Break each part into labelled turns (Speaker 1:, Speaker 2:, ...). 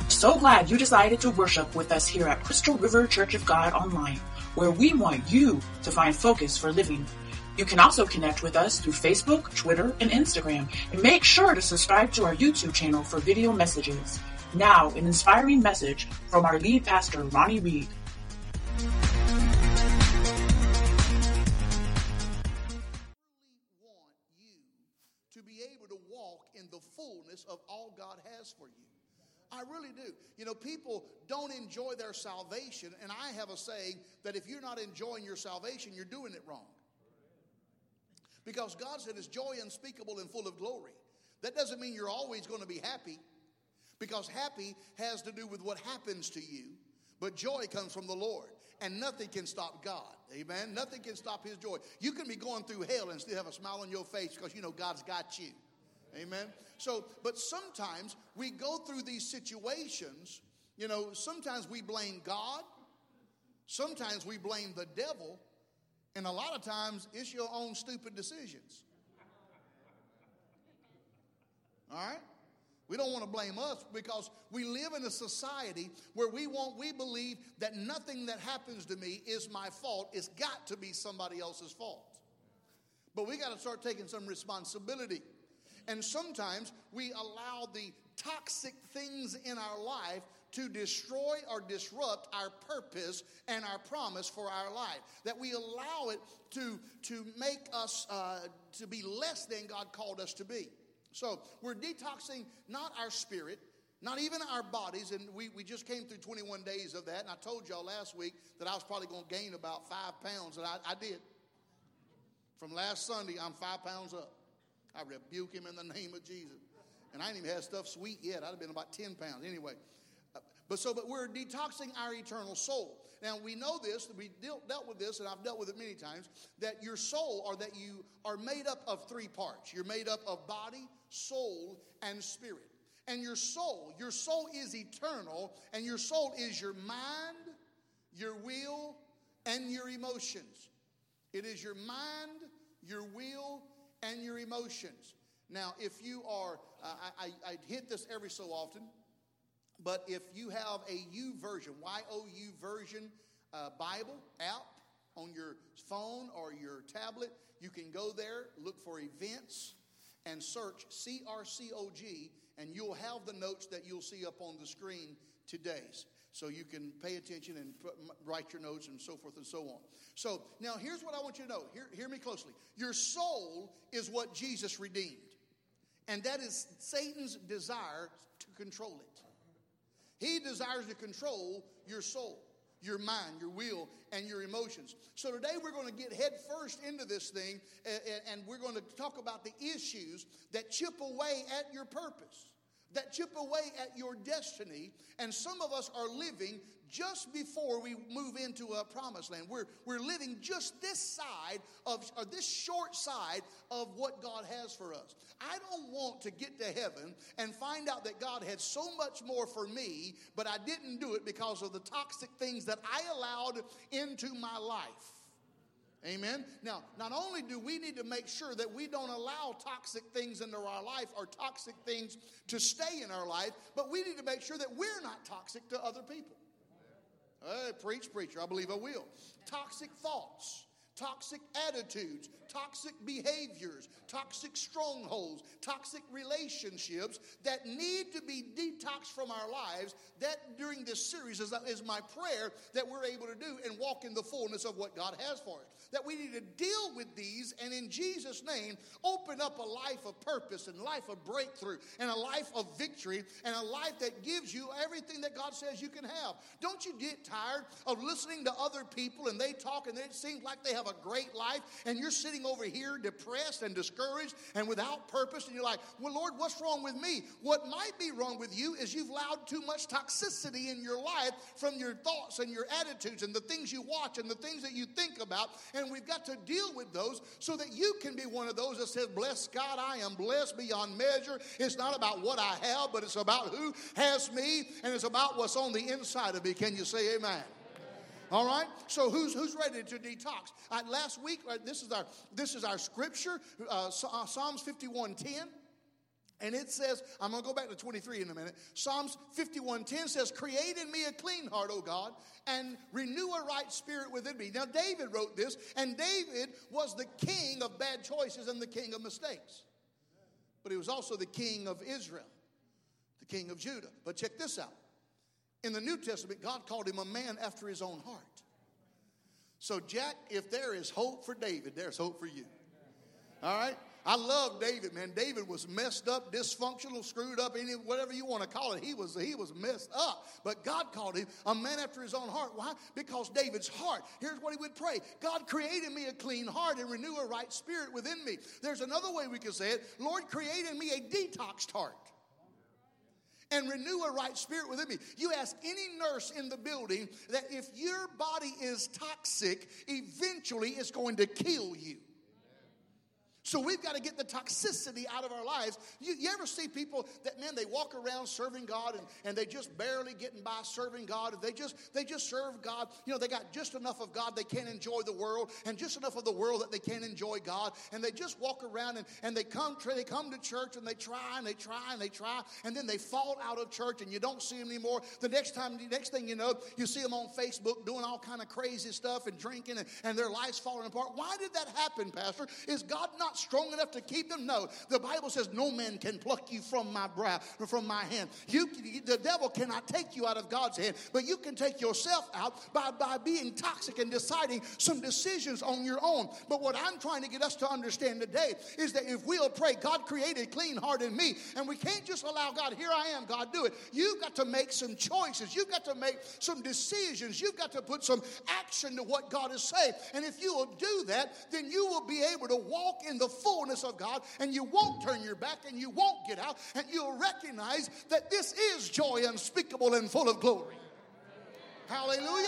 Speaker 1: So glad you decided to worship with us here at Crystal River Church of God Online, where we want you to find focus for living. You can also connect with us through Facebook, Twitter, and Instagram, and make sure to subscribe to our YouTube channel for video messages. Now, an inspiring message from our lead pastor, Ronnie Reed.
Speaker 2: Want you to be able to walk in the fullness of all God has for you. I really do. You know, people don't enjoy their salvation, and I have a saying that if you're not enjoying your salvation, you're doing it wrong. Because God said it's joy unspeakable and full of glory. That doesn't mean you're always going to be happy, because happy has to do with what happens to you, but joy comes from the Lord, and nothing can stop God. Amen? Nothing can stop his joy. You can be going through hell and still have a smile on your face because you know God's got you. Amen? So, but sometimes we go through these situations, you know, sometimes we blame God, sometimes we blame the devil, and a lot of times it's your own stupid decisions. All right? We don't want to blame us because we live in a society where we believe that nothing that happens to me is my fault. It's got to be somebody else's fault. But we got to start taking some responsibility. And sometimes we allow the toxic things in our life to destroy or disrupt our purpose and our promise for our life. That we allow it to make us to be less than God called us to be. So we're detoxing not our spirit, not even our bodies, and we just came through 21 days of that, and I told y'all last week that I was probably going to gain about 5 pounds, and I did. From last Sunday, I'm 5 pounds up. I rebuke him in the name of Jesus. And I ain't even had stuff sweet yet. I'd have been about 10 pounds. Anyway, but we're detoxing our eternal soul. Now, we know this, we dealt with this, and I've dealt with it many times, that your soul, or that you are made up of 3 parts. You're made up of body, soul, and spirit. And your soul is eternal, and your soul is your mind, your will, and your emotions. It is your mind, your will, and your emotions. Now, if you are, I hit this every so often, but if you have a YouVersion, Y-O-U version Bible app on your phone or your tablet, you can go there, look for events, and search CRCOG, and you'll have the notes that you'll see up on the screen today. So you can pay attention and write your notes and so forth and so on. So now here's what I want you to know. Hear me closely. Your soul is what Jesus redeemed. And that is Satan's desire to control it. He desires to control your soul, your mind, your will, and your emotions. So today we're going to get head first into this thing, and we're going to talk about the issues that chip away at your purpose, that chip away at your destiny. And some of us are living just before we move into a promised land. We're living just this side of, or this short side of what God has for us. I don't want to get to heaven and find out that God had so much more for me, but I didn't do it because of the toxic things that I allowed into my life. Amen. Now, not only do we need to make sure that we don't allow toxic things into our life or toxic things to stay in our life, but we need to make sure that we're not toxic to other people. Hey, preach, preacher, I believe I will. Toxic thoughts, toxic attitudes, toxic behaviors, toxic strongholds, toxic relationships that need to be detoxed from our lives. That during this series is my prayer that we're able to do and walk in the fullness of what God has for us. That we need to deal with these and in Jesus' name open up a life of purpose and life of breakthrough and a life of victory and a life that gives you everything that God says you can have. Don't you get tired of listening to other people and they talk and it seems like they have a great life and you're sitting over here depressed and discouraged and without purpose, and you're like, well, Lord, what's wrong with me? What might be wrong with you is you've allowed too much toxicity in your life from your thoughts and your attitudes and the things you watch and the things that you think about, and we've got to deal with those so that you can be one of those that says, bless God, I am blessed beyond measure. It's not about what I have, but it's about who has me, and it's about what's on the inside of me. Can you say amen? All right. So who's ready to detox? Last week, this is our scripture, Psalms 51:10. And it says, I'm going to go back to 23 in a minute. Psalms 51:10 says, create in me a clean heart, O God, and renew a right spirit within me. Now, David wrote this, and David was the king of bad choices and the king of mistakes. But he was also the king of Israel, the king of Judah. But check this out. In the New Testament, God called him a man after his own heart. So, Jack, if there is hope for David, there's hope for you. All right? I love David, man. David was messed up, dysfunctional, screwed up, whatever you want to call it. He was messed up. But God called him a man after his own heart. Why? Because David's heart. Here's what he would pray. God, create in me a clean heart and renew a right spirit within me. There's another way we could say it. Lord, create in me a detoxed heart and renew a right spirit within me. You ask any nurse in the building that if your body is toxic, eventually it's going to kill you. So we've got to get the toxicity out of our lives. You ever see people that, man, they walk around serving God and they just barely getting by serving God. They just serve God. You know, they got just enough of God they can't enjoy the world, and just enough of the world that they can't enjoy God. And they just walk around and they come to church and they try and they try and they try, and then they fall out of church and you don't see them anymore. The next thing you know, you see them on Facebook doing all kind of crazy stuff and drinking and their life's falling apart. Why did that happen, Pastor? Is God not strong enough to keep them? No. The Bible says no man can pluck you from my brow or from my hand. The devil cannot take you out of God's hand, but you can take yourself out by being toxic and deciding some decisions on your own. But what I'm trying to get us to understand today is that if we'll pray, God, create a clean heart in me, and we can't just allow God, here I am, God, do it. You've got to make some choices. You've got to make some decisions. You've got to put some action to what God is saying. And if you will do that, then you will be able to walk in the fullness of God, and you won't turn your back, and you won't get out, and you'll recognize that this is joy unspeakable and full of glory. Hallelujah.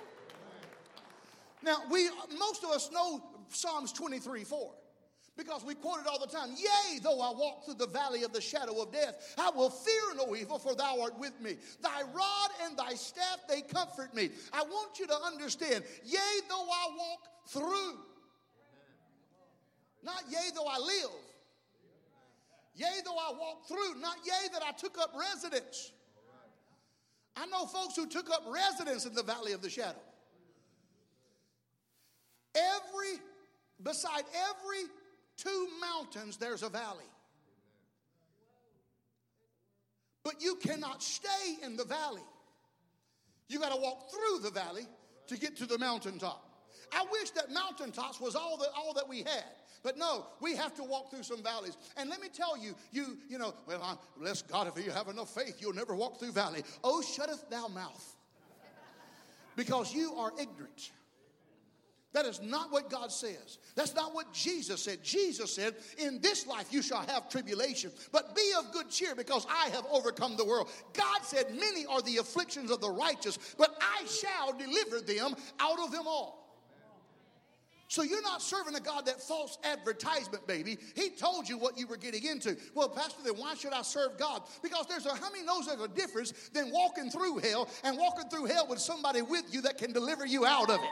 Speaker 2: Now, most of us know Psalms 23:4 because we quote it all the time. Yea, though I walk through the valley of the shadow of death, I will fear no evil, for thou art with me. Thy rod and thy staff, they comfort me. I want you to understand, yea, though I walk through. Not yea, though I live. Yea, though I walk through. Not yea, that I took up residence. I know folks who took up residence in the valley of the shadow. Beside every 2 mountains, there's a valley. But you cannot stay in the valley. You got to walk through the valley to get to the mountaintop. I wish that mountaintops was all that we had. But no, we have to walk through some valleys. And let me tell you, you know, well, bless God, if you have enough faith, you'll never walk through valley. Oh, shutteth thou mouth. Because you are ignorant. That is not what God says. That's not what Jesus said. Jesus said, in this life you shall have tribulation, but be of good cheer because I have overcome the world. God said, many are the afflictions of the righteous, but I shall deliver them out of them all. So you're not serving a God that false advertisement, baby. He told you what you were getting into. Well, Pastor, then why should I serve God? Because how many knows there's a difference than walking through hell and walking through hell with somebody with you that can deliver you out of it?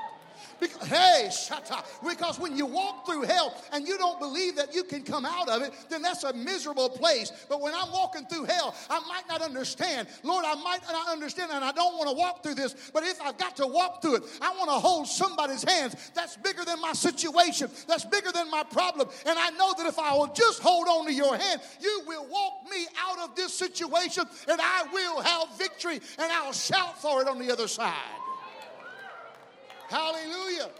Speaker 2: Because when you walk through hell and you don't believe that you can come out of it, then that's a miserable place. But when I'm walking through hell, I might not understand. Lord, I might not understand, and I don't want to walk through this. But if I've got to walk through it, I want to hold somebody's hands. That's bigger than my situation. That's bigger than my problem. And I know that if I will just hold on to your hand, you will walk me out of this situation, and I will have victory, and I'll shout for it on the other side. Hallelujah.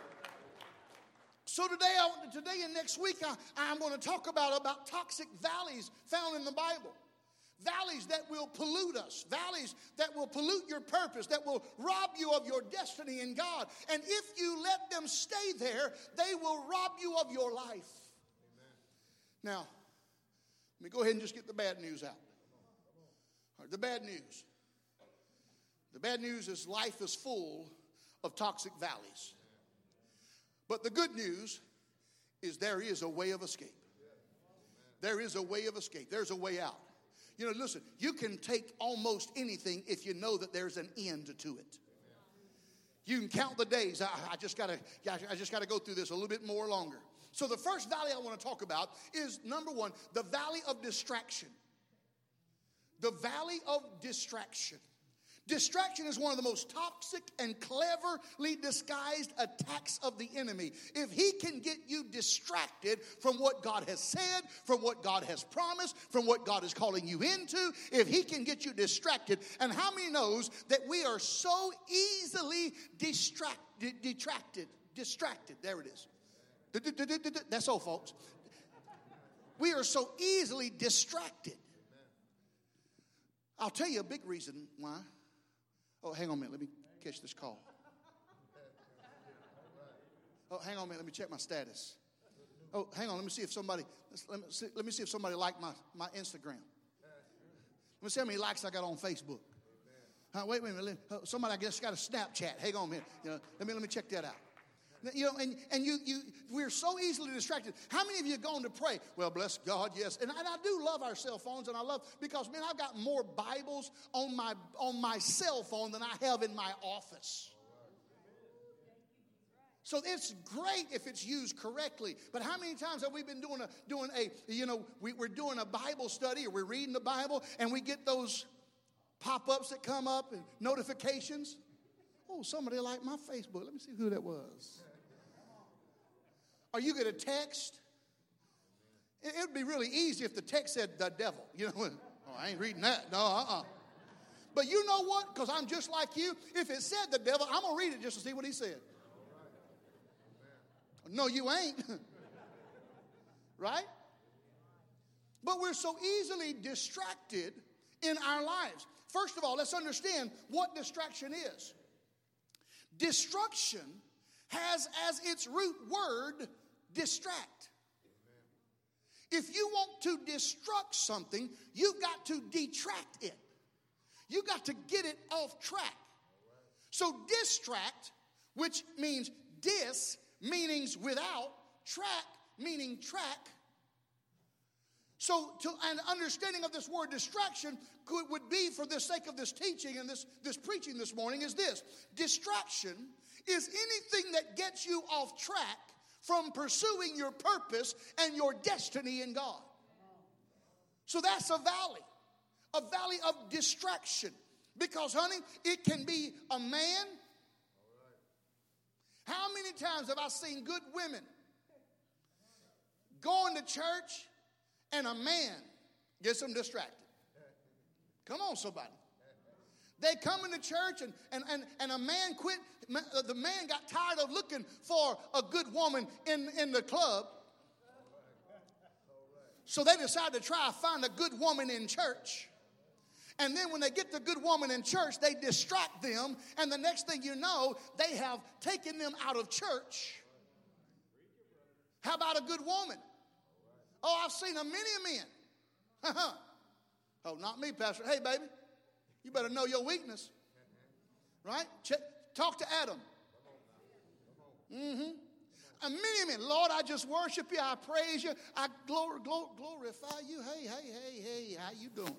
Speaker 2: So today and next week, I'm going to talk about toxic valleys found in the Bible. Valleys that will pollute us. Valleys that will pollute your purpose, that will rob you of your destiny in God. And if you let them stay there, they will rob you of your life. Amen. Now, let me go ahead and just get the bad news out. All right, the bad news. The bad news is life is full of toxic valleys. But the good news is there is a way of escape. There is a way of escape. There's a way out. You know, listen, you can take almost anything if you know that there's an end to it. You can count the days. I just got to go through this a little bit more longer. So the first valley I want to talk about is, number one, the valley of distraction. The valley of distraction. Distraction is one of the most toxic and cleverly disguised attacks of the enemy. If he can get you distracted from what God has said, from what God has promised, from what God is calling you into, if he can get you distracted, and how many knows that we are so easily distracted, there it is. That's all, folks. We are so easily distracted. I'll tell you a big reason why. Oh, hang on a minute. Let me catch this call. Oh, hang on a minute. Let me check my status. Oh, hang on. Let me see if somebody liked my Instagram. Let me see how many likes I got on Facebook. Wait a minute. Somebody, I guess, got a Snapchat. Hang on a minute. Let me check that out. We're so easily distracted. How many of you are going to pray? Well, bless God, yes. And I do love our cell phones, and I love, because, man, I've got more Bibles on my cell phone than I have in my office. So it's great if it's used correctly. But how many times have we been we're doing a Bible study, or we're reading the Bible, and we get those pop-ups that come up and notifications? Oh, somebody liked my Facebook. Let me see who that was. Or you get a text. It would be really easy if the text said the devil. Oh, I ain't reading that. No, But you know what? Because I'm just like you. If it said the devil, I'm going to read it just to see what he said. No, you ain't. Right? But we're so easily distracted in our lives. First of all, let's understand what distraction is. Destruction has as its root word distract. If you want to destruct something, you've got to detract it. You've got to get it off track. So distract, which means dis, meaning without, track, meaning track. So an understanding of this word distraction would be, for the sake of this teaching and this preaching this morning, is this. Distraction is anything that gets you off track from pursuing your purpose and your destiny in God. So that's a valley of distraction. Because, honey, it can be a man. How many times have I seen good women going to church and a man gets them distracted? Come on, somebody. They come into church and a man quit. The man got tired of looking for a good woman in the club. So they decided to try to find a good woman in church. And then when they get the good woman in church, they distract them. And the next thing you know, they have taken them out of church. How about a good woman? Oh, I've seen many men. Oh, not me, Pastor. Hey, baby, you better know your weakness. Right? Talk to Adam. Mm-hmm. And many men, Lord, I just worship you. I praise you. I glorify you. Hey, how you doing?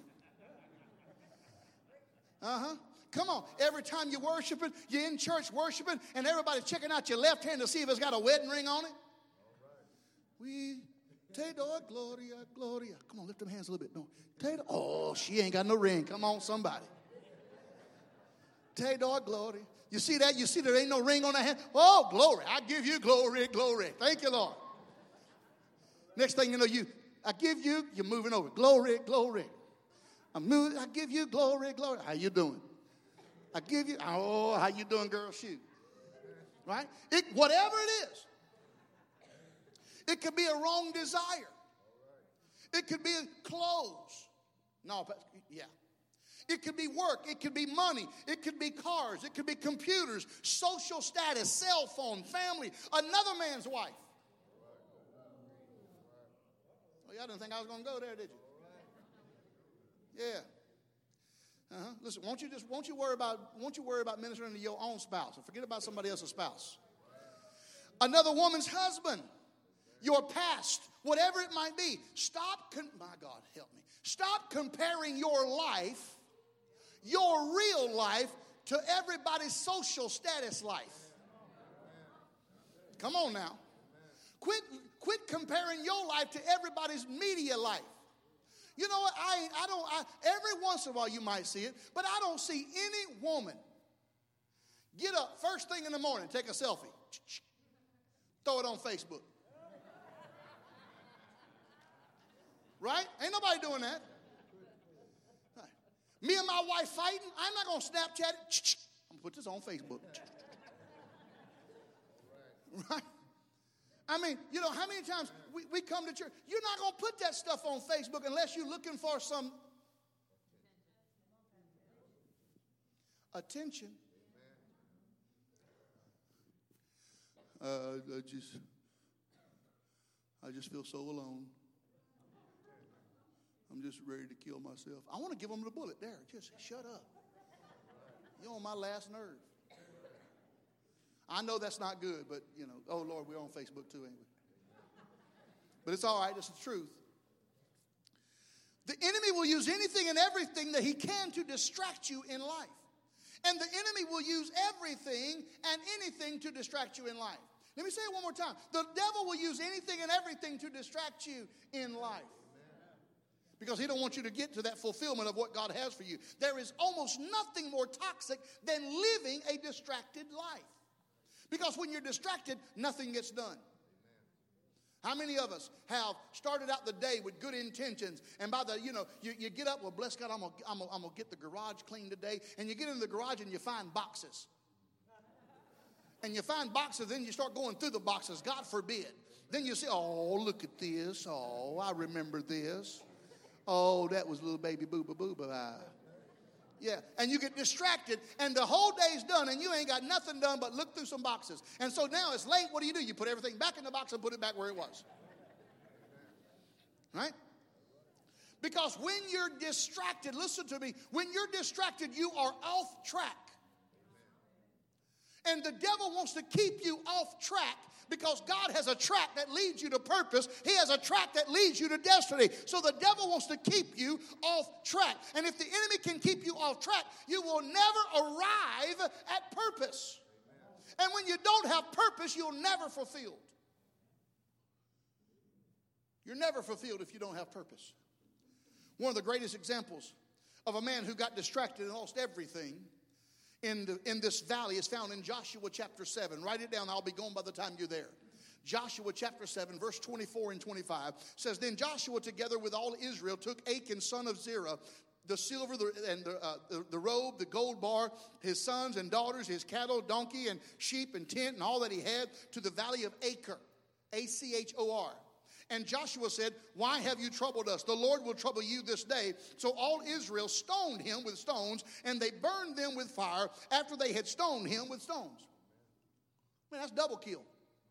Speaker 2: Come on. Every time you're worshiping, you're in church worshiping, and everybody's checking out your left hand to see if it's got a wedding ring on it. We te do gloria, gloria. Come on, lift them hands a little bit. No. Oh, she ain't got no ring. Come on, somebody. Te do gloria. You see that? You see there ain't no ring on her hand? Oh, glory. I give you glory, glory. Thank you, Lord. Next thing you know, you're moving over. Glory, glory. I give you glory, glory. How you doing? How you doing, girl? Shoot. Right? Whatever it is. It could be a wrong desire. It could be clothes. No, yeah. It could be work. It could be money. It could be cars. It could be computers, social status, cell phone, family, another man's wife. Oh, y'all didn't think I was going to go there, did you? Yeah. Listen, won't you worry about ministering to your own spouse, or forget about somebody else's spouse. Another woman's husband, your past, whatever it might be. My God, help me. Stop comparing your life, your real life, to everybody's social status life. Come on now. Quit comparing your life to everybody's media life. You know what? Every once in a while you might see it, but I don't see any woman get up first thing in the morning, take a selfie, throw it on Facebook. Right? Ain't nobody doing that. Right. Me and my wife fighting, I'm not going to Snapchat it. I'm going to put this on Facebook. Right? I mean, you know, how many times we come to church, you're not going to put that stuff on Facebook unless you're looking for some attention. I just feel so alone. I'm just ready to kill myself. I want to give them the bullet. There, just shut up. You're on my last nerve. I know that's not good, but, you know, oh, Lord, we're on Facebook too, ain't we? But it's all right. It's the truth. The enemy will use anything and everything that he can to distract you in life. And the enemy will use everything and anything to distract you in life. Let me say it one more time. The devil will use anything and everything to distract you in life. Because he don't want you to get to that fulfillment of what God has for you. There is almost nothing more toxic than living a distracted life. Because when you're distracted, nothing gets done. How many of us have started out the day with good intentions, and by the, you get up, well, bless God, I'm gonna get the garage clean today, and you get in the garage and you find boxes. And you find boxes, then you start going through the boxes, God forbid. Then you say, oh, look at this. Oh, I remember this. Oh, that was little baby booba. Yeah, and you get distracted, and the whole day's done, and you ain't got nothing done but look through some boxes. And so now it's late. What do? You put everything back in the box and put it back where it was. Right? Because when you're distracted, listen to me, when you're distracted, you are off track. And the devil wants to keep you off track because God has a track that leads you to purpose. He has a track that leads you to destiny. So the devil wants to keep you off track. And if the enemy can keep you off track, you will never arrive at purpose. And when you don't have purpose, you'll never fulfilled. You're never fulfilled if you don't have purpose. One of the greatest examples of a man who got distracted and lost everything in this valley is found in Joshua chapter 7. Write it down. I'll be gone by the time you're there. Joshua chapter 7, verse 24 and 25 says, Then Joshua together with all Israel took Achan, son of Zerah, the silver and the robe, the gold bar, his sons and daughters, his cattle, donkey, and sheep and tent, and all that he had to the valley of Achor, Achor. And Joshua said, Why have you troubled us? The Lord will trouble you this day. So all Israel stoned him with stones, and they burned them with fire after they had stoned him with stones. Man, that's double kill.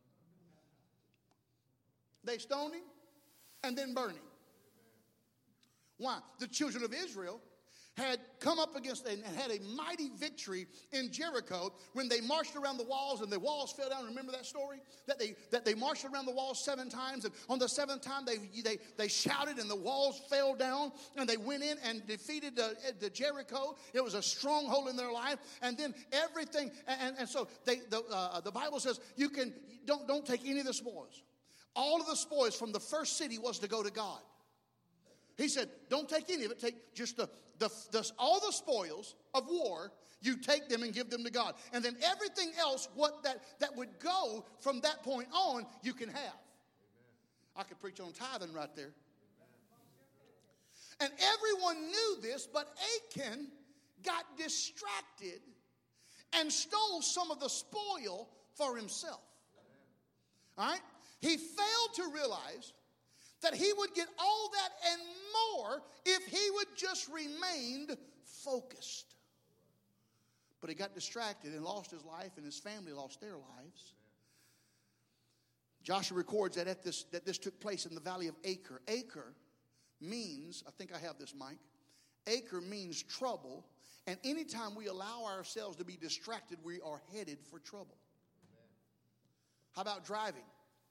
Speaker 2: They stoned him and then burned him. Why? The children of Israel had come up against and had a mighty victory in Jericho when they marched around the walls and the walls fell down. Remember that story? That they marched around the walls 7 times, and on the 7th time they shouted and the walls fell down, and they went in and defeated the Jericho. It was a stronghold in their life, and then everything. And so the Bible says don't take any of the spoils. All of the spoils from the first city was to go to God. He said, don't take any of it. Take just all the spoils of war. You take them and give them to God. And then everything else, that would go from that point on, you can have. Amen. I could preach on tithing right there. Amen. And everyone knew this, but Achan got distracted and stole some of the spoil for himself. Amen. All right? He failed to realize that he would get all that and more if he would just remained focused. But he got distracted and lost his life, and his family lost their lives. Joshua records that this took place in the valley of Achor. Achor means, I think I have this, Mike. Achor means trouble, and anytime we allow ourselves to be distracted, we are headed for trouble. How about driving?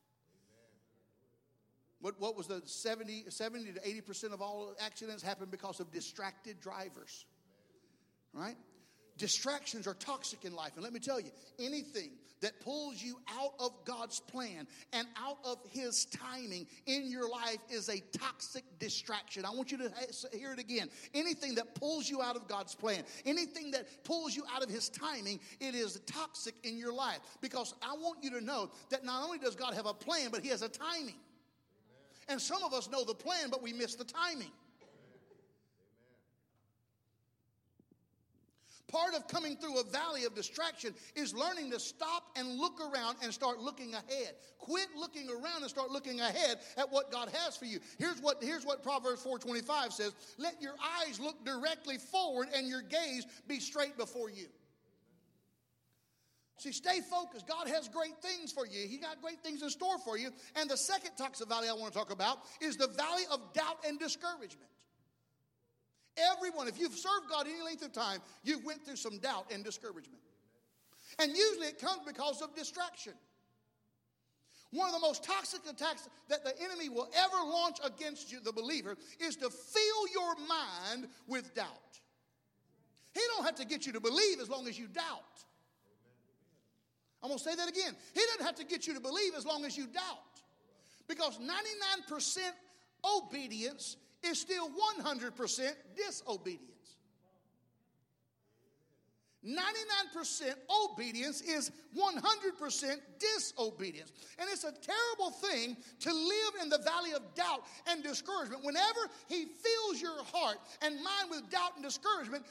Speaker 2: What was the 70 to 80% of all accidents happen because of distracted drivers, right? Distractions are toxic in life. And let me tell you, anything that pulls you out of God's plan and out of His timing in your life is a toxic distraction. I want you to hear it again. Anything that pulls you out of God's plan, anything that pulls you out of His timing, it is toxic in your life. Because I want you to know that not only does God have a plan, but He has a timing. And some of us know the plan, but we miss the timing. Part of coming through a valley of distraction is learning to stop and look around and start looking ahead. Quit looking around and start looking ahead at what God has for you. Here's what Proverbs 4:25 says. Let your eyes look directly forward and your gaze be straight before you. See, stay focused. God has great things for you. He got great things in store for you. And the second toxic valley I want to talk about is the valley of doubt and discouragement. Everyone, if you've served God any length of time, you've went through some doubt and discouragement. And usually it comes because of distraction. One of the most toxic attacks that the enemy will ever launch against you, the believer, is to fill your mind with doubt. He don't have to get you to believe as long as you doubt. I'm going to say that again. He doesn't have to get you to believe as long as you doubt. Because 99% obedience is still 100% disobedience. 99% obedience is 100% disobedience. And it's a terrible thing to live in the valley of doubt and discouragement. Whenever He fills your heart and mind with doubt and discouragement,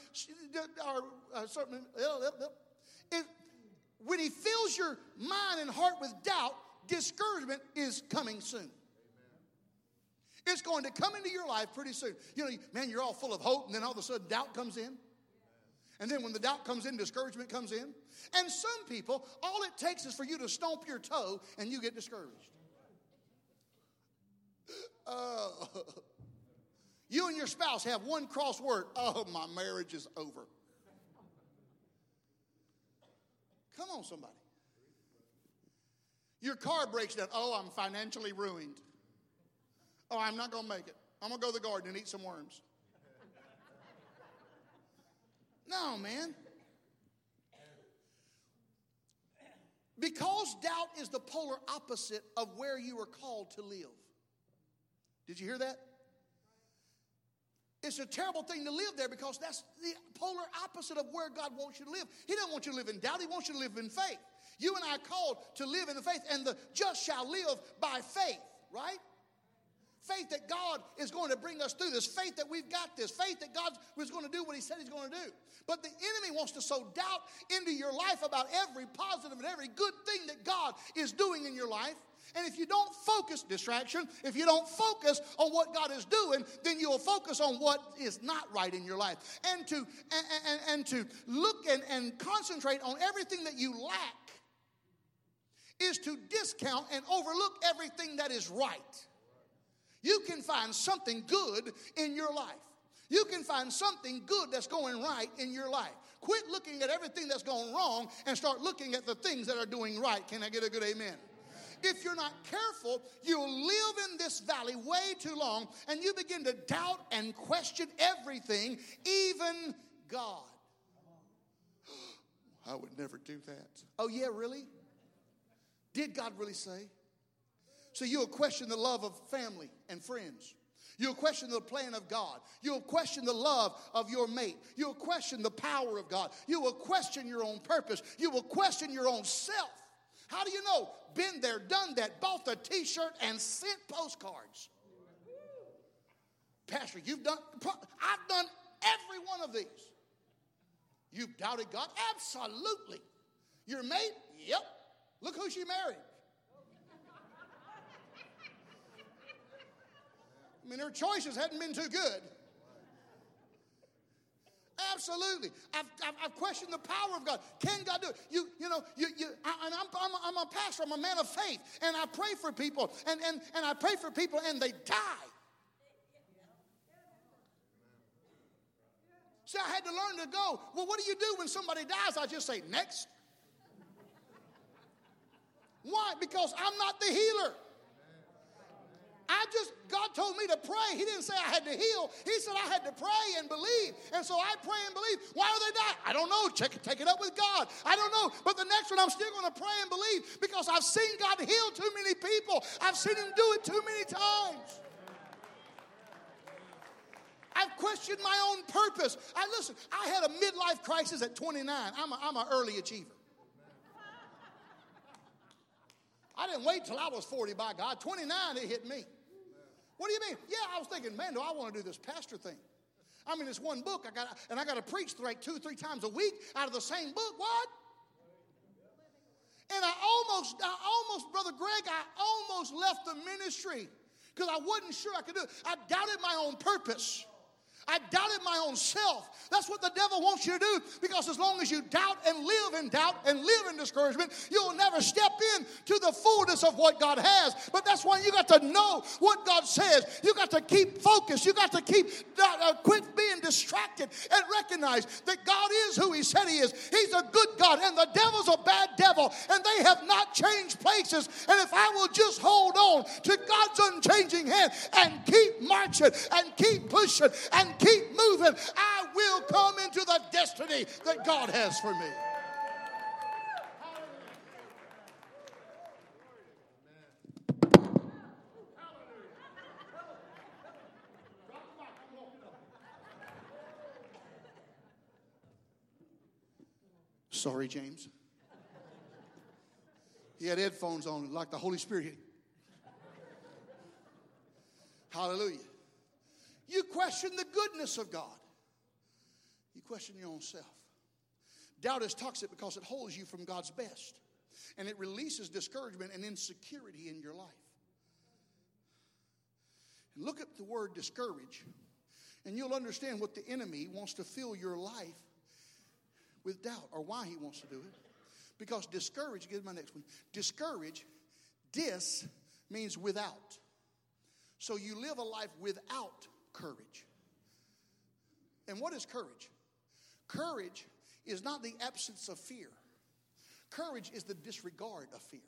Speaker 2: when He fills your mind and heart with doubt, discouragement is coming soon. It's going to come into your life pretty soon. You know, man, you're all full of hope, and then all of a sudden doubt comes in. And then when the doubt comes in, discouragement comes in. And some people, all it takes is for you to stomp your toe, and you get discouraged. You and your spouse have one crossword. Oh, my marriage is over. Come on, somebody. Your car breaks down. Oh, I'm financially ruined. Oh, I'm not going to make it. I'm going to go to the garden and eat some worms. No, man. Because doubt is the polar opposite of where you are called to live. Did you hear that? It's a terrible thing to live there because that's the polar opposite of where God wants you to live. He doesn't want you to live in doubt. He wants you to live in faith. You and I are called to live in the faith, and the just shall live by faith, right? Faith that God is going to bring us through this. Faith that we've got this. Faith that God was going to do what He said He's going to do. But the enemy wants to sow doubt into your life about every positive and every good thing that God is doing in your life. And if you don't focus, distraction, if you don't focus on what God is doing, then you'll focus on what is not right in your life. And to look and concentrate on everything that you lack is to discount and overlook everything that is right. You can find something good in your life. You can find something good that's going right in your life. Quit looking at everything that's going wrong and start looking at the things that are doing right. Can I get a good amen? If you're not careful, you'll live in this valley way too long, and you begin to doubt and question everything, even God. I would never do that. Oh, yeah, really? Did God really say? So you'll question the love of family and friends. You'll question the plan of God. You'll question the love of your mate. You'll question the power of God. You will question your own purpose. You will question your own self. How do you know? Been there, done that, bought the t-shirt and sent postcards. Pastor, I've done every one of these. You've doubted God? Absolutely. Your mate? Yep. Look who she married. I mean, her choices hadn't been too good. Absolutely. I've questioned the power of God. Can God do it? And I'm a pastor. I'm a man of faith. And I pray for people. And I pray for people and they die. See, I had to learn to go, well, what do you do when somebody dies? I just say, next. Why? Because I'm not the healer. God told me to pray. He didn't say I had to heal. He said I had to pray and believe. And so I pray and believe. Why are they not? I don't know. Take it up with God. I don't know. But the next one I'm still going to pray and believe because I've seen God heal too many people. I've seen him do it too many times. I've questioned my own purpose. I had a midlife crisis at 29. I'm an early achiever. I didn't wait till I was 40 by God. 29, it hit me. What do you mean? Yeah, I was thinking, man, do I want to do this pastor thing? I mean, it's one book. I got to preach like 2-3 times a week out of the same book. What? And I almost, Brother Greg, I almost left the ministry because I wasn't sure I could do it. I doubted my own purpose. I doubted my own self. That's what the devil wants you to do, because as long as you doubt and live in discouragement, you'll never step in to the fullness of what God has. But that's why you got to know what God says. You got to keep focused. You got to quit being distracted and recognize that God is who he said he is. He's a good God, and the devil's a bad devil, and they have not changed places. And if I will just hold on to God's unchanging hand and keep marching and keep pushing and keep moving, I will come into the destiny that God has for me. Sorry, James. He had headphones on like the Holy Spirit. Hallelujah. You question the goodness of God. You question your own self. Doubt is toxic because it holds you from God's best. And it releases discouragement and insecurity in your life. And look at the word discourage, and you'll understand what the enemy wants to fill your life with doubt, or why he wants to do it. Because discourage, get my next one. Discourage, dis means without. So you live a life without courage. And what is courage? Courage is not the absence of fear. Courage is the disregard of fear.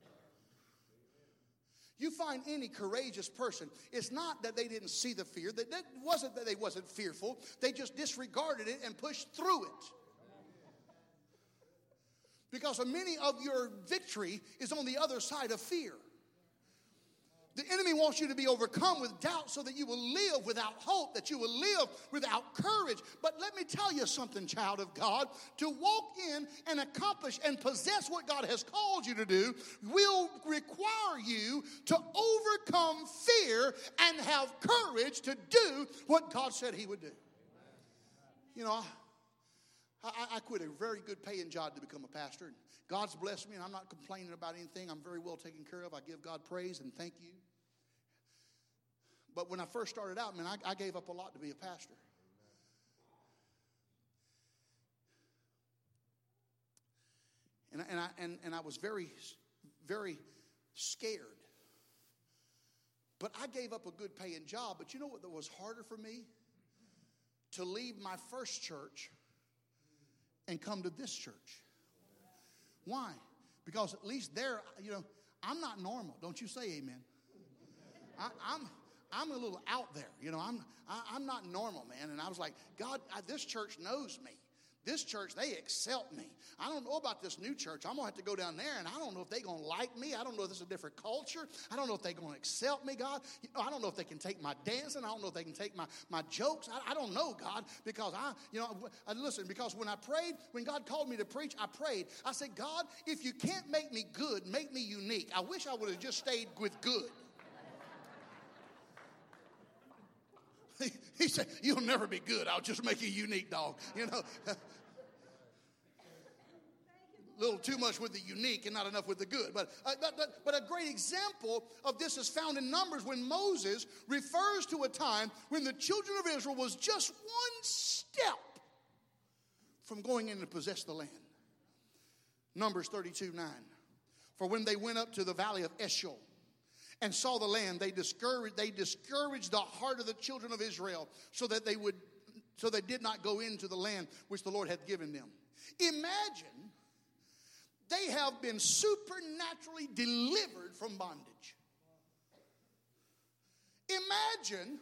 Speaker 2: You find any courageous person, it's not that they didn't see the fear. That wasn't that they wasn't fearful. They just disregarded it and pushed through it. Because many of your victory is on the other side of fear. The enemy wants you to be overcome with doubt so that you will live without hope, that you will live without courage. But let me tell you something, child of God. To walk in and accomplish and possess what God has called you to do will require you to overcome fear and have courage to do what God said he would do. You know, I quit a very good paying job to become a pastor. God's blessed me, and I'm not complaining about anything. I'm very well taken care of. I give God praise and thank you. But when I first started out, man, I gave up a lot to be a pastor. And I was very, very scared. But I gave up a good paying job. But you know what was harder for me? To leave my first church and come to this church. Why? Because at least there, you know, I'm not normal. Don't you say amen. I'm a little out there. You know, I'm not normal, man. And I was like, God, this church knows me. This church, they accept me. I don't know about this new church. I'm going to have to go down there, and I don't know if they're going to like me. I don't know if this is a different culture. I don't know if they're going to accept me, God. You know, I don't know if they can take my dancing. I don't know if they can take my jokes. I don't know, God, because listen, because when I prayed, when God called me to preach, I prayed. I said, God, if you can't make me good, make me unique. I wish I would have just stayed with good. He said, you'll never be good. I'll just make you unique, dog. You know, a little too much with the unique and not enough with the good. But a great example of this is found in Numbers when Moses refers to a time when the children of Israel was just one step from going in to possess the land. Numbers 32:9. For when they went up to the valley of Eshcol and saw the land, they discouraged the heart of the children of Israel so they did not go into the land which the Lord had given them. Imagine they have been supernaturally delivered from bondage. Imagine,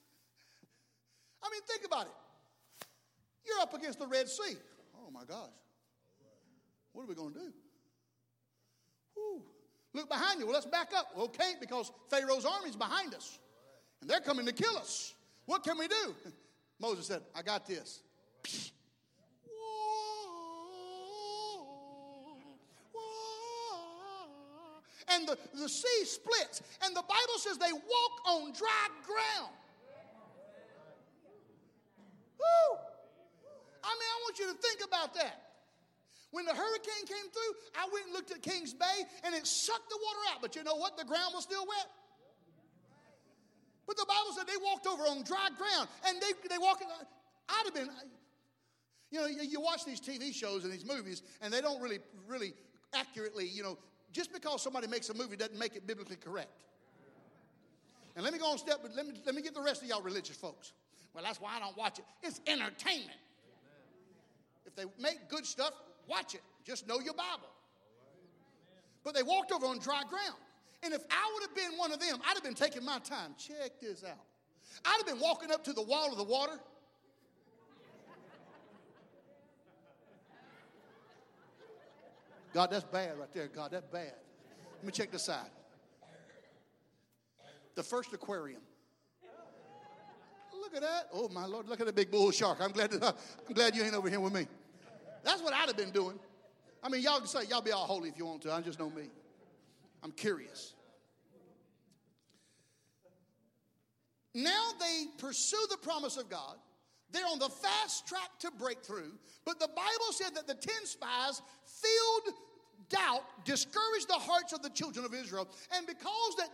Speaker 2: I mean, think about it. You're up against the Red Sea. Oh, my gosh. What are we going to do? Whew. Look behind you. Well, let's back up. Well, can't, because Pharaoh's army's behind us. And they're coming to kill us. What can we do? Moses said, I got this. And the sea splits. And the Bible says they walk on dry ground. Woo! I mean, I want you to think about that. When the hurricane came through, I went and looked at Kings Bay, and it sucked the water out. But you know what? The ground was still wet. But the Bible said they walked over on dry ground. And they walked, I'd have been, you know, you watch these TV shows and these movies, and they don't really accurately, you know, just because somebody makes a movie doesn't make it biblically correct. And let me go on step, but let me get the rest of y'all religious folks. Well, that's why I don't watch it. It's entertainment. If they make good stuff, watch it. Just know your Bible. But they walked over on dry ground. And if I would have been one of them, I'd have been taking my time. Check this out. I'd have been walking up to the wall of the water. God, that's bad right there. God, that's bad. Let me check this out. The first aquarium. Look at that. Oh, my Lord. Look at the big bull shark. I'm glad you ain't over here with me. That's what I'd have been doing. I mean, y'all can say, y'all be all holy if you want to. I just know me. I'm curious. Now they pursue the promise of God. They're on the fast track to breakthrough. But the Bible said that the 10 spies filled doubt, discouraged the hearts of the children of Israel. And because of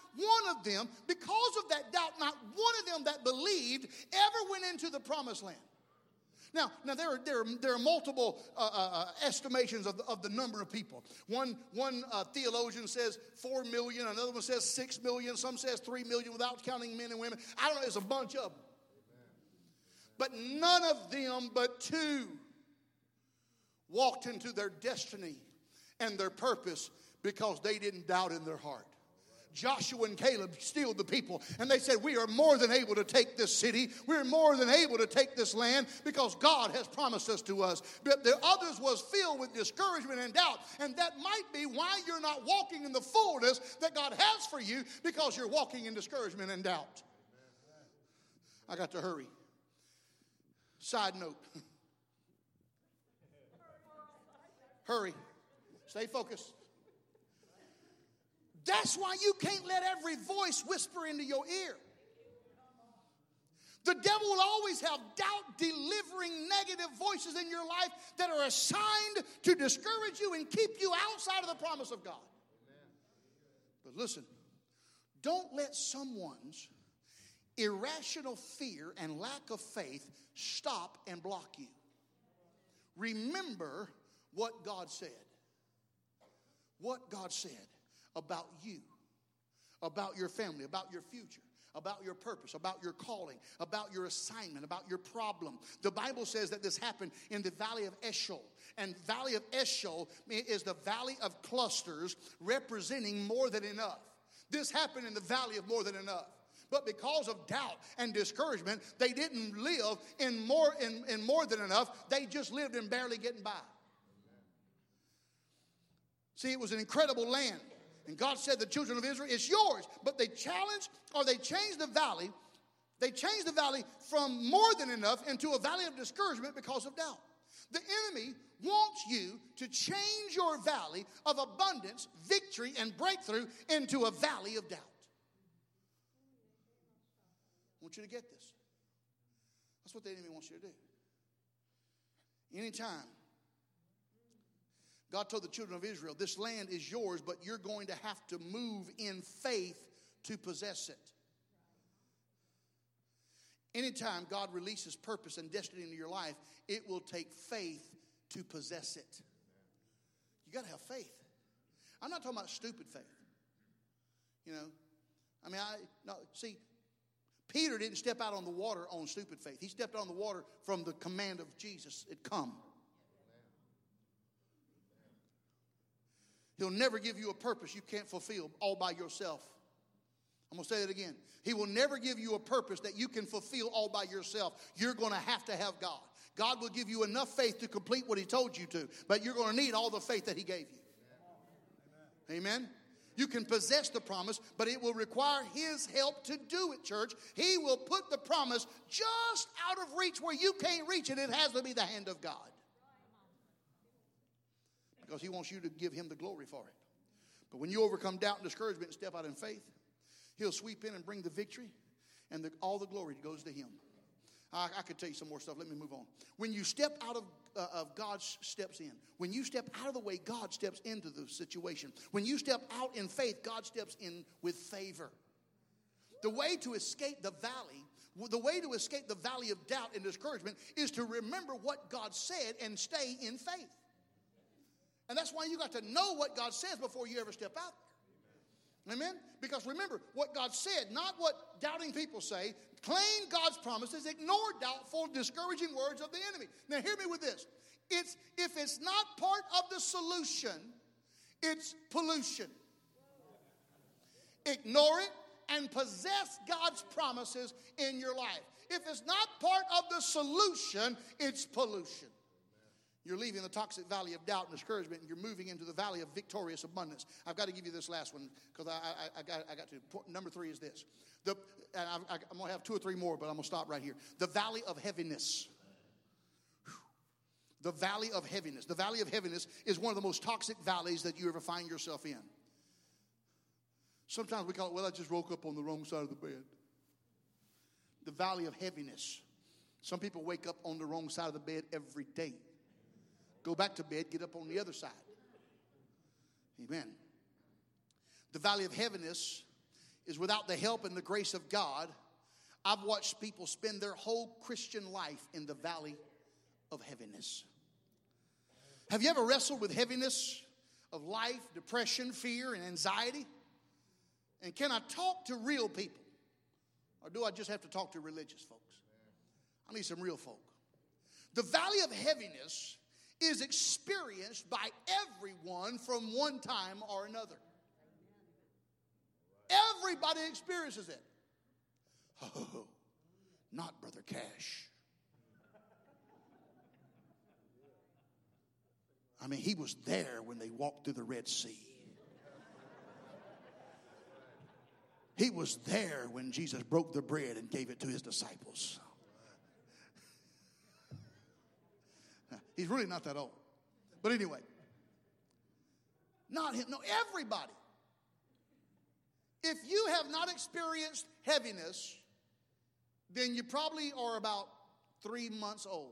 Speaker 2: that doubt, not one of them that believed ever went into the promised land. Now there are multiple estimations of the number of people. One theologian says 4 million. Another one says 6 million. Some says 3 million without counting men and women. I don't know. There's a bunch of them. But none of them but 2 walked into their destiny and their purpose because they didn't doubt in their heart. Joshua and Caleb steeled the people, and they said, we are more than able to take this city. We're more than able to take this land because God has promised us to us. But the others was filled with discouragement and doubt, and that might be why you're not walking in the fullness that God has for you, because you're walking in discouragement and doubt. I got to hurry. Side note. Hurry. Stay focused. That's why you can't let every voice whisper into your ear. The devil will always have doubt delivering negative voices in your life that are assigned to discourage you and keep you outside of the promise of God. But listen, don't let someone's irrational fear and lack of faith stop and block you. Remember what God said. What God said about you, about your family, about your future, about your purpose, about your calling, about your assignment, about your problem. The Bible says that this happened in the valley of Eshcol. And valley of Eshcol is the valley of clusters representing more than enough. This happened in the valley of more than enough. But because of doubt and discouragement, they didn't live in more than enough. They just lived in barely getting by. See, it was an incredible land. And God said, the children of Israel, it's yours. But they changed the valley. They changed the valley from more than enough into a valley of discouragement because of doubt. The enemy wants you to change your valley of abundance, victory, and breakthrough into a valley of doubt. I want you to get this. That's what the enemy wants you to do. Anytime God told the children of Israel, this land is yours, but you're going to have to move in faith to possess it. Anytime God releases purpose and destiny into your life, it will take faith to possess it. You got to have faith. I'm not talking about stupid faith. You know, see, Peter didn't step out on the water on stupid faith. He stepped out on the water from the command of Jesus. It come. He'll never give you a purpose you can't fulfill all by yourself. I'm going to say it again. He will never give you a purpose that you can fulfill all by yourself. You're going to have God. God will give you enough faith to complete what he told you to, but you're going to need all the faith that he gave you. Amen? You can possess the promise, but it will require his help to do it, church. He will put the promise just out of reach where you can't reach it. It has to be the hand of God. Because he wants you to give him the glory for it. But when you overcome doubt and discouragement and step out in faith, he'll sweep in and bring the victory, and all the glory goes to him. I could tell you some more stuff. Let me move on. When you step out of God steps in. When you step out of the way, God steps into the situation. When you step out in faith, God steps in with favor. The way to escape the valley of doubt and discouragement is to remember what God said and stay in faith. And that's why you got to know what God says before you ever step out there. Amen? Because remember, what God said, not what doubting people say. Claim God's promises, ignore doubtful, discouraging words of the enemy. Now hear me with this. If it's not part of the solution, it's pollution. Ignore it and possess God's promises in your life. If it's not part of the solution, it's pollution. You're leaving the toxic valley of doubt and discouragement, and you're moving into the valley of victorious abundance. I've got to give you this last one because I got to. Number 3 is this. I'm going to have 2 or 3 more, but I'm going to stop right here. The valley of heaviness. The valley of heaviness. The valley of heaviness is one of the most toxic valleys that you ever find yourself in. Sometimes we call it, well, I just woke up on the wrong side of the bed. The valley of heaviness. Some people wake up on the wrong side of the bed every day. Go back to bed, get up on the other side. Amen. The valley of heaviness is without the help and the grace of God. I've watched people spend their whole Christian life in the valley of heaviness. Have you ever wrestled with heaviness of life, depression, fear, and anxiety? And can I talk to real people? Or do I just have to talk to religious folks? I need some real folk. The valley of heaviness is experienced by everyone from one time or another. Everybody experiences it. Oh, not Brother Cash. I mean, he was there when they walked through the Red Sea. He was there when Jesus broke the bread and gave it to his disciples. He's really not that old. But anyway, not him. No, everybody. If you have not experienced heaviness, then you probably are about 3 months old.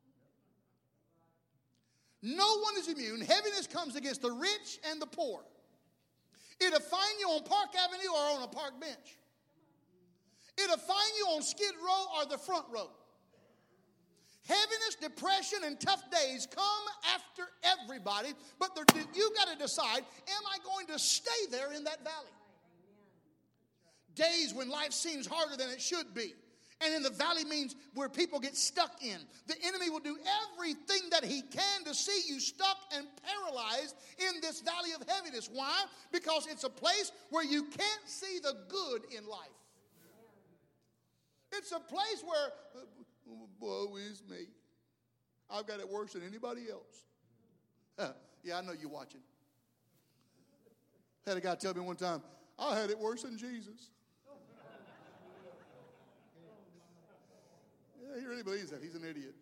Speaker 2: No one is immune. Heaviness comes against the rich and the poor. It'll find you on Park Avenue or on a park bench. It'll find you on Skid Row or the front row. Heaviness, depression, and tough days come after everybody, but you got to decide, am I going to stay there in that valley? Days when life seems harder than it should be. And in the valley means where people get stuck in. The enemy will do everything that he can to see you stuck and paralyzed in this valley of heaviness. Why? Because it's a place where you can't see the good in life. It's a place where, woe is me. I've got it worse than anybody else. Yeah, I know you're watching. I had a guy tell me one time, I had it worse than Jesus. Yeah, he really believes that. He's an idiot.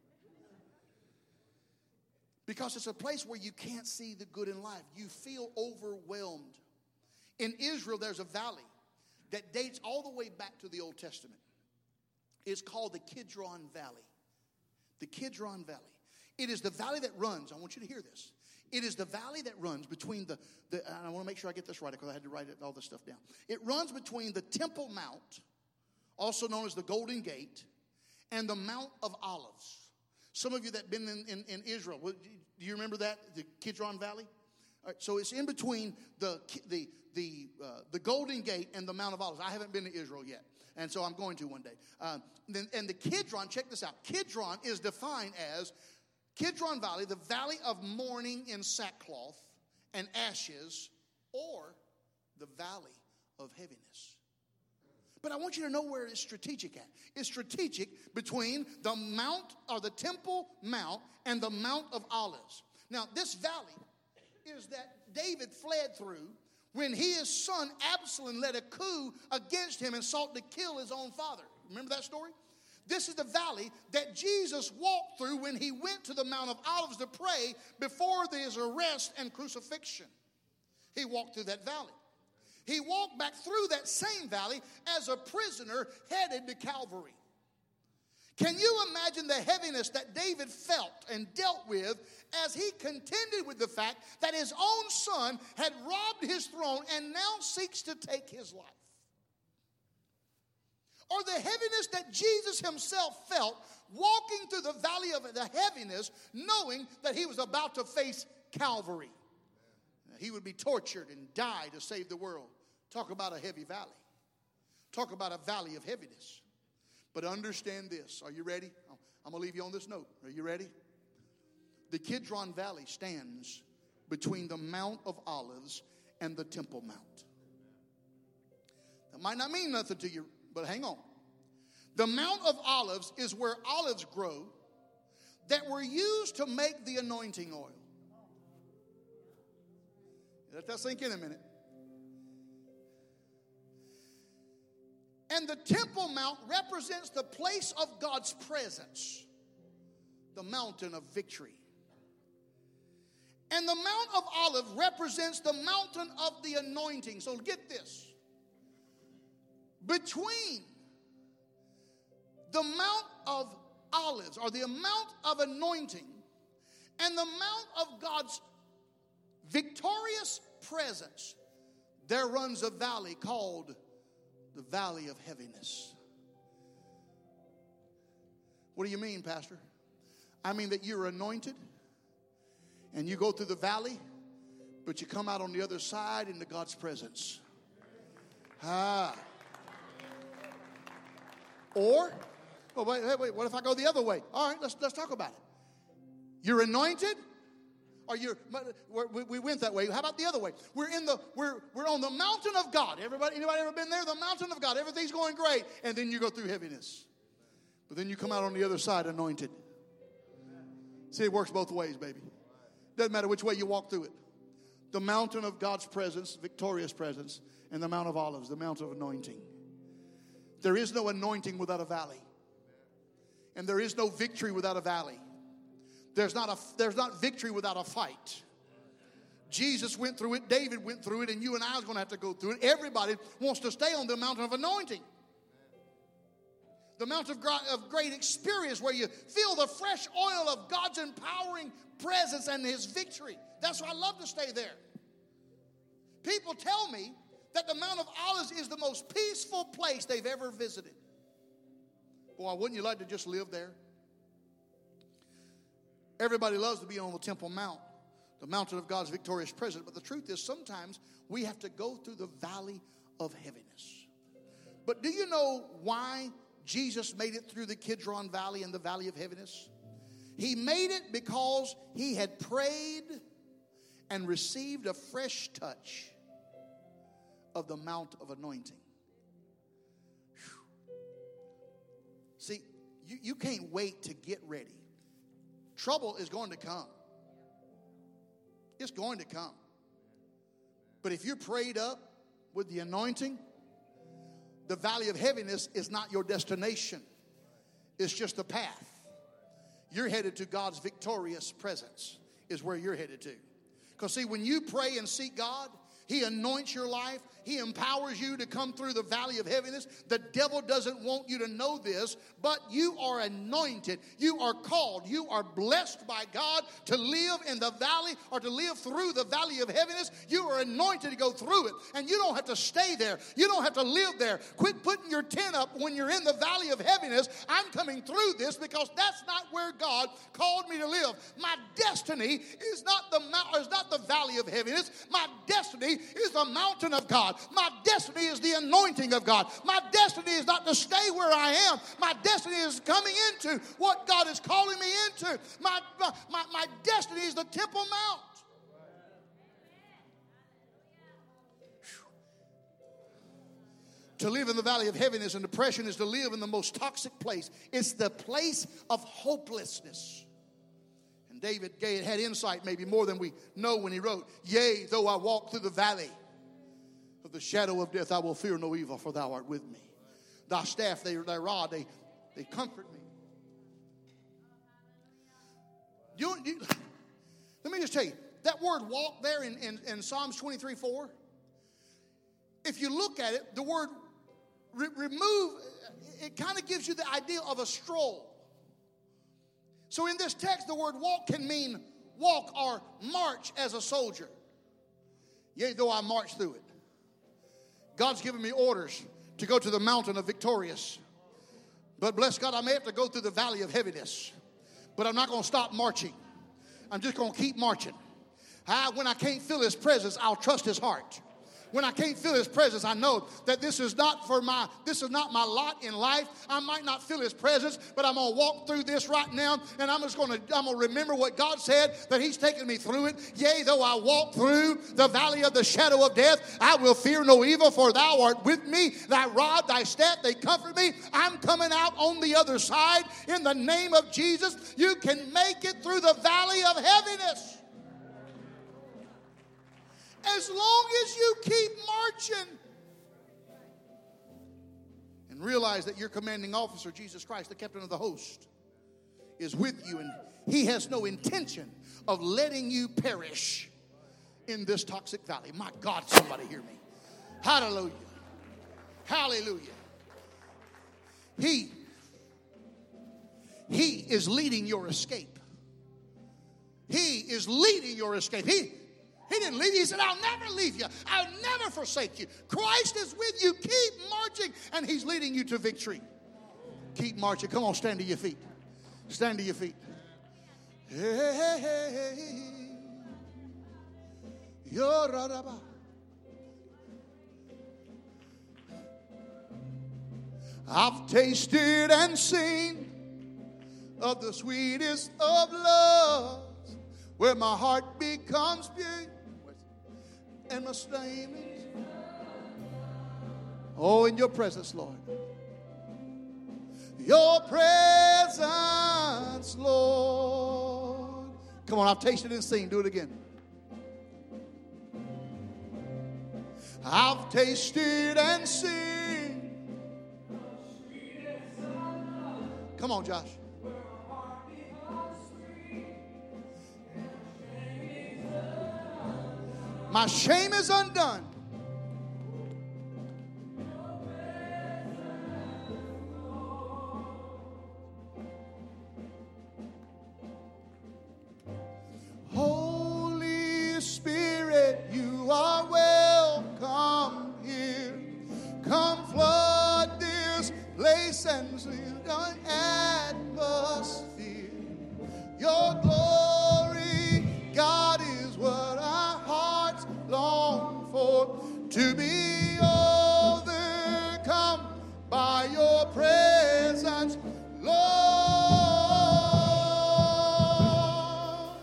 Speaker 2: Because it's a place where you can't see the good in life. You feel overwhelmed. In Israel, there's a valley that dates all the way back to the Old Testament. It's called the Kidron Valley. The Kidron Valley. It is the valley that runs. I want you to hear this. It is the valley that runs between the I want to make sure I get this right because I had to write all this stuff down. It runs between the Temple Mount, also known as the Golden Gate, and the Mount of Olives. Some of you that have been in Israel, do you remember that? The Kidron Valley? All right, so it's in between the Golden Gate and the Mount of Olives. I haven't been to Israel yet, and so I'm going to one day. And the Kidron, check this out. Kidron is defined as Kidron Valley, the valley of mourning in sackcloth and ashes, or the valley of heaviness. But I want you to know where it's strategic at. It's strategic between the mount or the Temple Mount and the Mount of Olives. Now, this valley is that David fled through when his son Absalom led a coup against him and sought to kill his own father. Remember that story? This is the valley that Jesus walked through when he went to the Mount of Olives to pray before his arrest and crucifixion. He walked through that valley. He walked back through that same valley as a prisoner headed to Calvary. Can you imagine the heaviness that David felt and dealt with as he contended with the fact that his own son had robbed his throne and now seeks to take his life? Or the heaviness that Jesus himself felt walking through the valley of the heaviness, knowing that he was about to face Calvary. He would be tortured and die to save the world. Talk about a heavy valley. Talk about a valley of heaviness. But understand this. Are you ready? I'm going to leave you on this note. Are you ready? The Kidron Valley stands between the Mount of Olives and the Temple Mount. That might not mean nothing to you, but hang on. The Mount of Olives is where olives grow that were used to make the anointing oil. Let that sink in a minute. And the Temple Mount represents the place of God's presence, the mountain of victory. And the Mount of Olives represents the mountain of the anointing. So get this. Between the Mount of Olives, or the amount of anointing, and the Mount of God's victorious presence, there runs a valley called the Valley of Heaviness. What do you mean, Pastor? I mean that you're anointed and you go through the valley, but you come out on the other side into God's presence. Or, well, wait, what if I go the other way? All right, let's talk about it. You're anointed, or we went that way. How about the other way? We're on the mountain of God. Anybody ever been there? The mountain of God. Everything's going great, and then you go through heaviness. But then you come out on the other side anointed. See, it works both ways, baby. Doesn't matter which way you walk through it. The mountain of God's presence, victorious presence, and the Mount of Olives, the Mount of anointing. There is no anointing without a valley. And there is no victory without a valley. There's not victory without a fight. Jesus went through it, David went through it, and you and I are going to have to go through it. Everybody wants to stay on the mountain of anointing. The mountain of great experience where you feel the fresh oil of God's empowering presence and his victory. That's why I love to stay there. People tell me that the Mount of Olives is the most peaceful place they've ever visited. Boy, wouldn't you like to just live there? Everybody loves to be on the Temple Mount, the mountain of God's victorious presence. But the truth is, sometimes we have to go through the valley of heaviness. But do you know why Jesus made it through the Kidron Valley and the valley of heaviness? He made it because he had prayed and received a fresh touch of the Mount of Anointing. Whew. See, you can't wait to get ready. Trouble is going to come. It's going to come. But if you're prayed up with the anointing, the valley of heaviness is not your destination. It's just a path. You're headed to God's victorious presence is where you're headed to. Because see, when you pray and seek God, he anoints your life. He empowers you to come through the valley of heaviness. The devil doesn't want you to know this, but you are anointed. You are called. You are blessed by God to live in the valley or to live through the valley of heaviness. You are anointed to go through it, and you don't have to stay there. You don't have to live there. Quit putting your tent up when you're in the valley of heaviness. I'm coming through this because that's not where God called me to live. My destiny is not the valley of heaviness. My destiny is the mountain of God. My destiny is the anointing of God. My destiny is not to stay where I am. My destiny is coming into what God is calling me into. My destiny is the Temple Mount. To live in the valley of heaviness and depression is to live in the most toxic place. It's the place of hopelessness. And David had insight maybe more than we know when he wrote, "Yea, though I walk through the valley of the shadow of death, I will fear no evil, for thou art with me. Thy staff, thy rod, they comfort me." Let me just tell you, that word walk there in Psalms 23:4, if you look at it, the word remove, it kind of gives you the idea of a stroll. So in this text, the word walk can mean walk or march as a soldier. Yea, though I march through it. God's given me orders to go to the mountain of victorious. But bless God, I may have to go through the valley of heaviness. But I'm not going to stop marching. I'm just going to keep marching. When I can't feel His presence, I'll trust His heart. When I can't feel His presence, I know that this is not my lot in life. I might not feel His presence, but I'm going to walk through this right now, and I'm going to remember what God said, that He's taken me through it. Yea, though I walk through the valley of the shadow of death, I will fear no evil, for thou art with me. Thy rod, thy staff, they comfort me. I'm coming out on the other side in the name of Jesus. You can make it through the valley of heaviness. As long as you keep marching and realize that your commanding officer, Jesus Christ, the captain of the host, is with you, and He has no intention of letting you perish in this toxic valley. My God, somebody hear me. Hallelujah. Hallelujah. He is leading your escape. He is leading your escape. He didn't leave you. He said, "I'll never leave you. I'll never forsake you." Christ is with you. Keep marching, and He's leading you to victory. Keep marching. Come on, stand to your feet. Stand to your feet. Hey, I've tasted and seen of the sweetest of loves, where my heart becomes pure and my name is, oh, in your presence, Lord. Your presence, Lord. Come on, I've tasted and seen. Do it again. I've tasted and seen. Come on, Josh. My shame is undone. Holy Spirit, you are welcome here. Come flood this place and the atmosphere. Your glory, God, is what our hearts long for, to be overcome by your presence, Lord.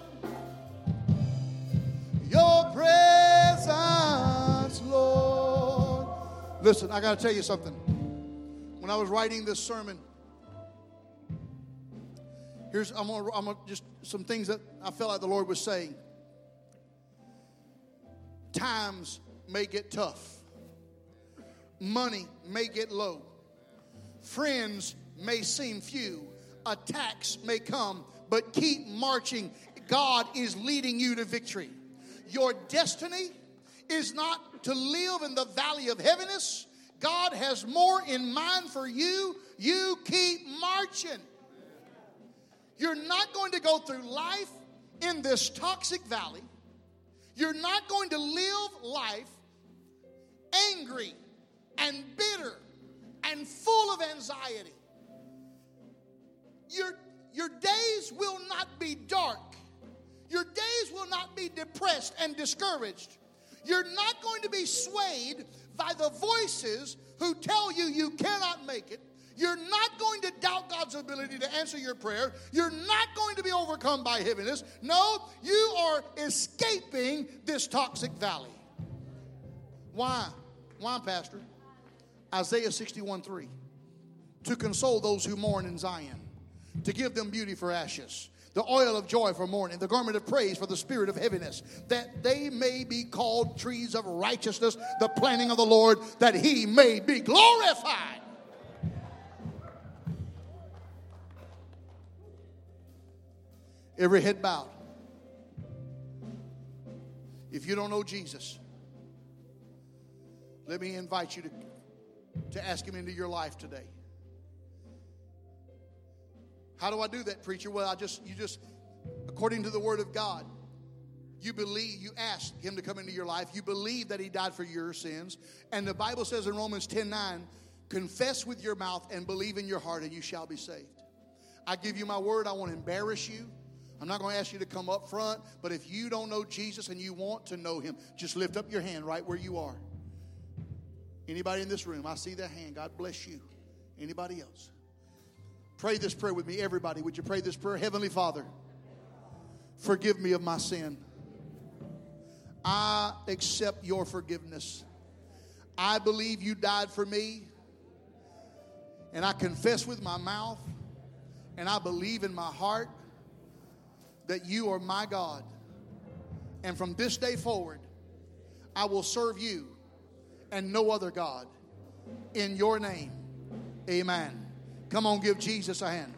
Speaker 2: Your presence, Lord. Listen, I got to tell you something. When I was writing this sermon, I'm gonna just some things that I felt like the Lord was saying. Times may get tough. Money may get low. Friends may seem few. Attacks may come, but keep marching. God is leading you to victory. Your destiny is not to live in the valley of heaviness. God has more in mind for you. You keep marching. You're not going to go through life in this toxic valley. You're not going to live life angry and bitter and full of anxiety. Your days will not be dark. Your days will not be depressed and discouraged. You're not going to be swayed by the voices who tell you you cannot make it. You're not going to doubt God's ability to answer your prayer. You're not going to be overcome by heaviness. No, you are escaping this toxic valley. Why? Why, Pastor? Isaiah 61:3. To console those who mourn in Zion, to give them beauty for ashes, the oil of joy for mourning, the garment of praise for the spirit of heaviness, that they may be called trees of righteousness, the planting of the Lord, that he may be glorified. Every head bowed. If you don't know Jesus, let me invite you to ask him into your life today. How do I do that, preacher? Well, you just, according to the Word of God, you believe, you ask him to come into your life. You believe that he died for your sins. And the Bible says in Romans 10:9, confess with your mouth and believe in your heart and you shall be saved. I give you my word. I won't embarrass you. I'm not going to ask you to come up front. But if you don't know Jesus and you want to know him, just lift up your hand right where you are. Anybody in this room? I see that hand. God bless you. Anybody else? Pray this prayer with me. Everybody, would you pray this prayer? Heavenly Father, forgive me of my sin. I accept your forgiveness. I believe you died for me. And I confess with my mouth and I believe in my heart that you are my God. And from this day forward, I will serve you and no other God. In your name, amen. Come on, give Jesus a hand.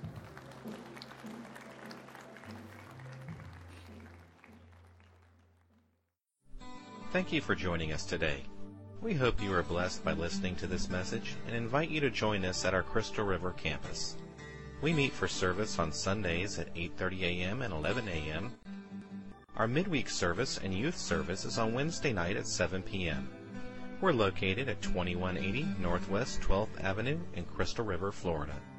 Speaker 3: Thank you for joining us today. We hope you are blessed by listening to this message and invite you to join us at our Crystal River campus. We meet for service on Sundays at 8:30 a.m. and 11 a.m. Our midweek service and youth service is on Wednesday night at 7 p.m. We're located at 2180 Northwest 12th Avenue in Crystal River, Florida.